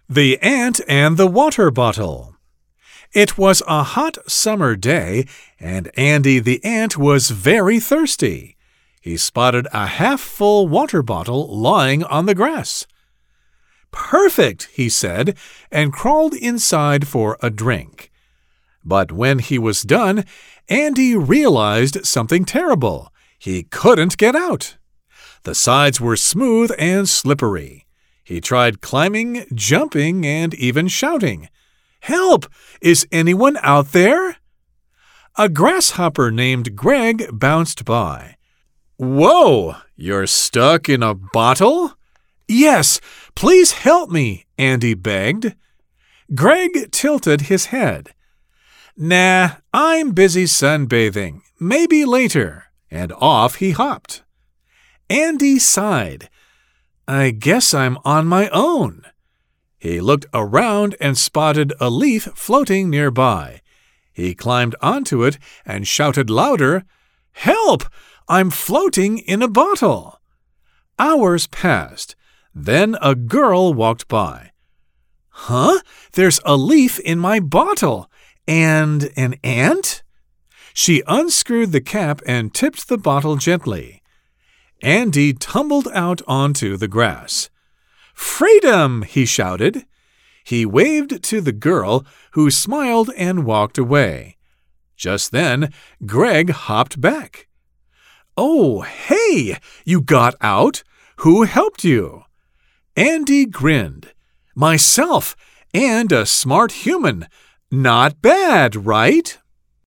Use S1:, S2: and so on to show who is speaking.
S1: The Ant and the Water Bottle. It was a hot summer day, and Andy the ant was very thirsty. He spotted a half-full water bottle lying on the grass. "Perfect," he said, and crawled inside for a drink. But when he was done, Andy realized something terrible. He couldn't get out. The sides were smooth and slippery. He tried climbing, jumping, and even shouting. "Help! Is anyone out there?" A grasshopper named Greg bounced by. "Whoa! You're stuck in a bottle?" "Yes, please help me," Andy begged. Greg tilted his head. "Nah, I'm busy sunbathing. Maybe later." And off he hopped. Andy sighed. "I guess I'm on my own." He looked around and spotted a leaf floating nearby. He climbed onto it and shouted louder, "Help! I'm floating in a bottle." Hours passed. Then a girl walked by. "Huh? There's a leaf in my bottle. And an ant?" She unscrewed the cap and tipped the bottle gently. Andy tumbled out onto the grass. "Freedom!" he shouted. He waved to the girl, who smiled and walked away. Just then, Greg hopped back. "Oh, hey! You got out? Who helped you?" Andy grinned. "Myself, and a smart human. Not bad, right?"